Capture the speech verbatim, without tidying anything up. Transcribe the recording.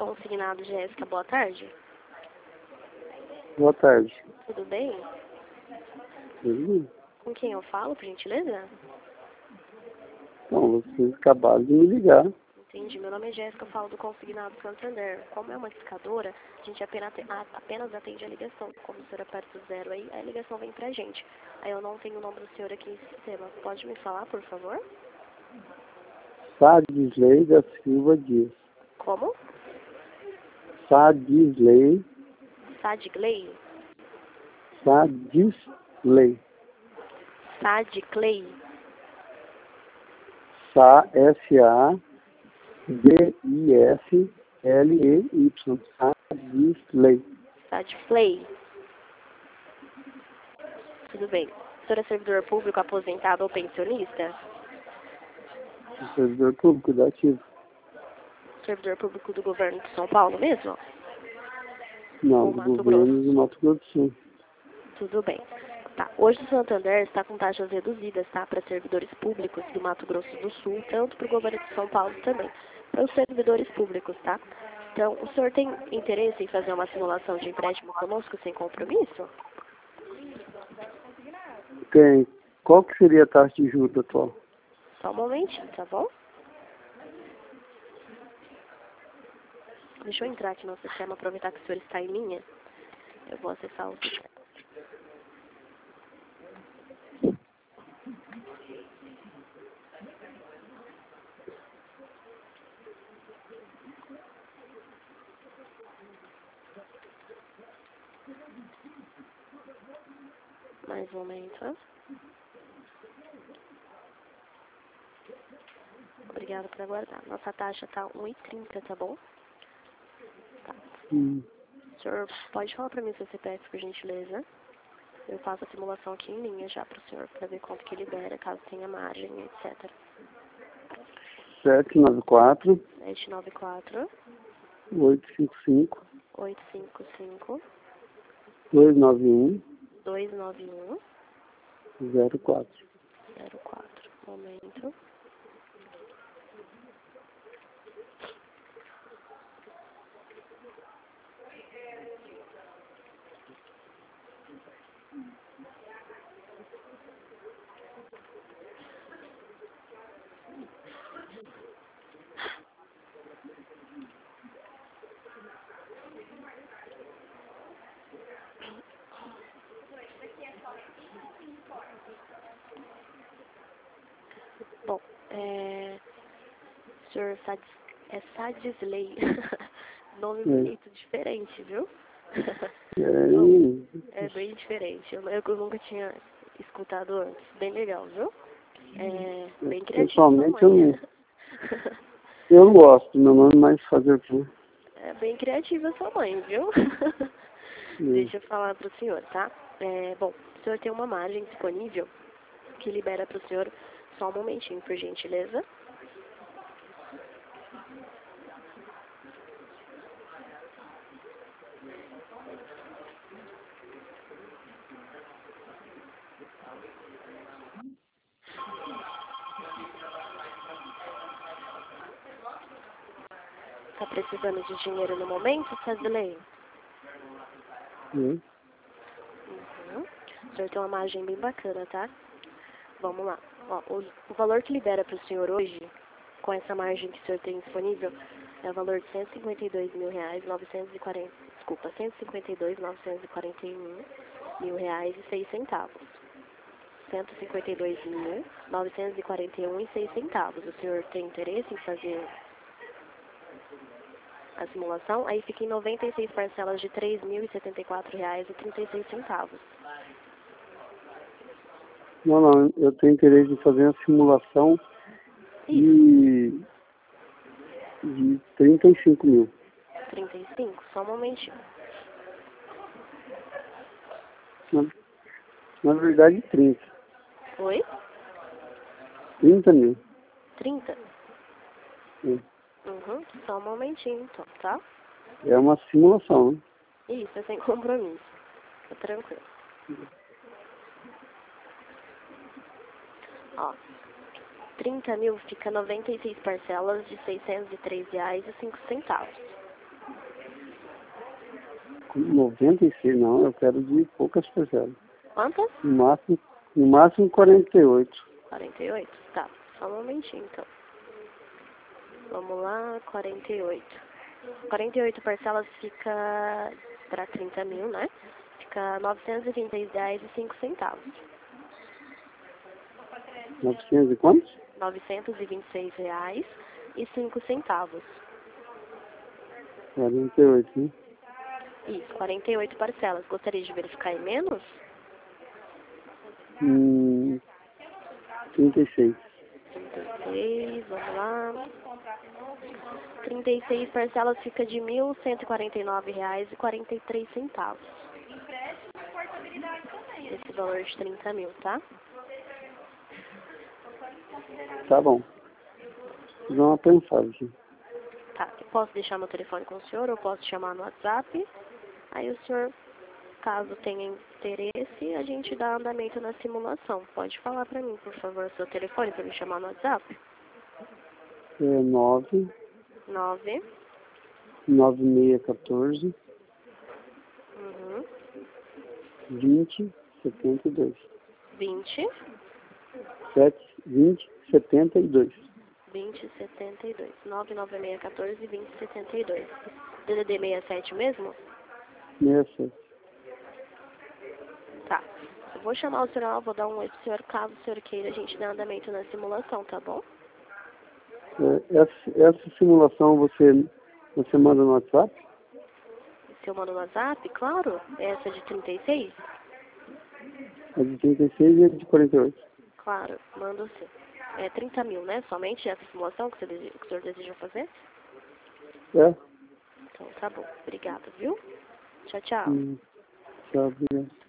Consignado Jéssica, boa tarde. Boa tarde. Tudo bem? Tudo bem? Com quem eu falo, por gentileza? Então, vocês acabaram de me ligar. Entendi. Meu nome é Jéssica, eu falo do Consignado Santander. Como é uma escadora, a gente apenas, apenas atende a ligação. Como o senhor aperta o zero aí, a ligação vem pra gente. Aí eu não tenho o nome do senhor aqui em sistema. Pode me falar, por favor? Sadisley da Silva Dias. Como? Sadisley. Sadgley? Sadisley. Sadgley? Sa, S A D I S L E Y. Sadisley. Sadplay? Tudo bem. O senhor é servidor público, aposentado ou pensionista? Servidor público da ativa. Servidor público do governo de São Paulo mesmo? Não, Ou do Mato governo Grosso? do Mato Grosso do Sul. Tudo bem. Tá. Hoje o Santander está com taxas reduzidas, tá? Para servidores públicos do Mato Grosso do Sul, tanto para o governo de São Paulo também. Para os servidores públicos, tá? Então, o senhor tem interesse em fazer uma simulação de empréstimo conosco sem compromisso? Tem. Qual que seria a taxa de juros atual? Só um momentinho, tá bom? Deixa eu entrar aqui no sistema, aproveitar que o senhor está em linha. Eu vou acessar o sistema. Mais um momento. Obrigada por aguardar. Nossa taxa tá um e trinta, tá bom? Tá. Hum. O senhor pode falar pra mim seu C P F, por gentileza? Eu faço a simulação aqui em linha já pro senhor, pra ver quanto que libera, caso tenha margem, etcétera. sete nove quatro, sete nove quatro, oito cinco cinco, oito cinco cinco, dois nove um, dois nove um, zero quatro. zero quatro. Momento. Bom, é... senhor Sad... é Sadisley. Nome bonito, diferente, viu? É, É bem diferente. Eu, eu nunca tinha escutado antes. Bem legal, viu? É bem criativo. pessoalmente eu não, eu não gosto do meu nome, mas fazer o quê? É bem criativa a sua mãe, viu? Deixa eu falar pro senhor, tá? É, bom, o senhor tem uma margem disponível que libera pro senhor só um momentinho, por gentileza. Tá precisando de dinheiro no momento, Sadley? Hum. Uhum. O senhor tem uma margem bem bacana, tá? Vamos lá. Ó, o, o valor que libera para o senhor hoje, com essa margem que o senhor tem disponível, é o valor de cento e cinquenta e dois mil reais, novecentos e quarenta, desculpa, cento e cinquenta e dois mil, novecentos e quarenta e um mil reais e seis centavos. cento e cinquenta e dois mil, novecentos e quarenta e um e seis centavos. O senhor tem interesse em fazer a simulação? Aí fica em noventa e seis parcelas de três mil e setenta e quatro reais e trinta e seis centavos. Não, não, eu tenho interesse em fazer uma simulação de, de trinta e cinco mil. trinta e cinco? Só um momentinho. Na, na verdade, trinta. Oi? trinta mil. trinta? Sim. Uhum, só um momentinho então, tá? É uma simulação, né? Isso, é sem compromisso. Tá tranquilo. Ó, trinta mil fica noventa e seis parcelas de seiscentos e três reais e cinco centavos. noventa e seis, não, eu quero de poucas parcelas. Quantas? No máximo, no máximo quarenta e oito. quarenta e oito? Tá, só um momentinho então. Vamos lá, quarenta e oito. quarenta e oito parcelas fica para trinta mil, né? Fica novecentos e vinte e seis reais e cinco centavos. novecentos e quantos? novecentos e vinte e seis reais e cinco centavos. quarenta e oito, né? Isso, quarenta e oito parcelas. Gostaria de verificar em menos? Hum, trinta e seis. trinta e seis, vamos lá. trinta e seis parcelas fica de mil cento e quarenta e nove reais e quarenta e três centavos. Esse valor de trinta mil, tá? Tá bom. Vou dar uma pensada aqui. Tá, eu posso deixar meu telefone com o senhor, eu posso chamar no WhatsApp. Aí o senhor, caso tenha interesse, a gente dá andamento na simulação. Pode falar pra mim, por favor, seu telefone pra me chamar no WhatsApp? É nove, nove. nove seis um quatro, Uhum. vinte, setenta e dois. vinte. sete, vinte, setenta e dois. vinte, setenta e dois. nove nove seis um quatro, vinte, setenta e dois. D D D sessenta e sete mesmo? sessenta e sete. Tá. Eu vou chamar o senhor, vou dar um oi pro senhor, caso o senhor queira, a gente dá andamento na simulação, tá bom? É, essa, essa simulação você, você manda no WhatsApp? Se eu mando no WhatsApp, claro. Essa de trinta e seis? A de trinta e seis e a de quarenta e oito. Claro, mando sim. É trinta mil, né? Somente essa simulação que, você deseja, que o senhor deseja fazer? É? Então tá bom. Obrigada, viu? Tchau, tchau. Hum, tá, obrigado.